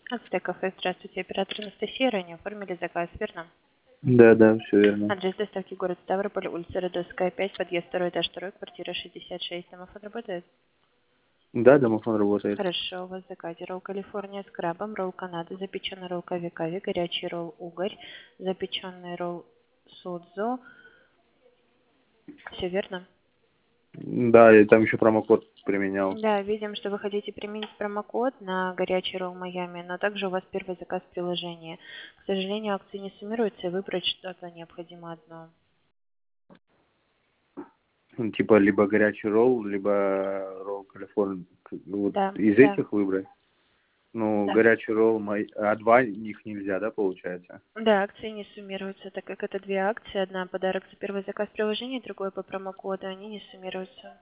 Ацтек кафе, здравствуйте. Оператор Анастасия, ранее оформили заказ, верно? Да, да, все верно. Адрес доставки город Ставрополь, улица Родосская, 5, подъезд 2, этаж 2, квартира 66. Домофон работает? Да, домофон работает. Хорошо, у вас в заказе ролл Калифорния с крабом, ролл Канада, запеченный ролл кави-кави, горячий ролл угорь, запеченный ролл судзо. Все верно? Да, и там еще промокод применял. Да, видим, что вы хотите применить промокод на горячий ролл Майами, но также у вас первый заказ в приложении. К сожалению, акции не суммируются, и выбрать что-то необходимо одно. Ну, типа либо горячий ролл, либо ролл Калифорния. Вот Да, из да, этих выбрать. Ну, да. горячий ролл, а два их нельзя, да, получается? Да, акции не суммируются, так как это две акции. Одна подарок за первый заказ приложения, другой по промокоду. Они не суммируются.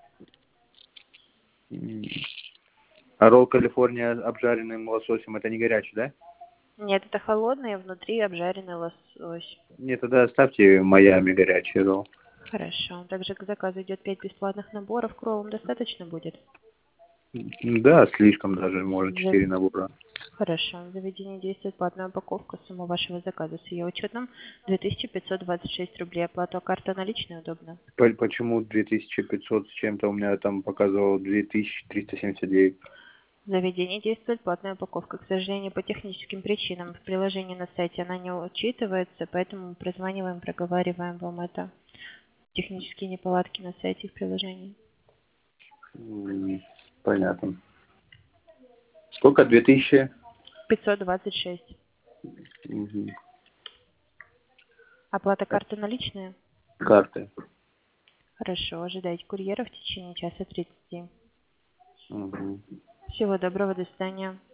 М. А ролл Калифорния обжаренным лососем, это не горячий, да? Нет, это холодный, а внутри обжаренный лосось. Нет, тогда оставьте Майами горячий ролл. Хорошо. Также к заказу идет 5 бесплатных наборов. К роллам достаточно будет? Да, слишком даже, может, За- 4 набора. Хорошо. В заведении действует платная упаковка. Сумма вашего заказа с ее учетом 2526 рублей. Оплата карта наличная удобно? Почему 2500 с чем-то? У меня там показывало 2379. В заведении действует платная упаковка. К сожалению, по техническим причинам в приложении на сайте она не учитывается, поэтому мы прозваниваем, проговариваем вам это. Технические неполадки на сайте и в приложении. Понятно. Сколько? 2000? 526. Мгм. Оплата карты наличная? Карты. Хорошо. Ожидайте курьера в течение часа 30. Мгм. Всего доброго. До свидания.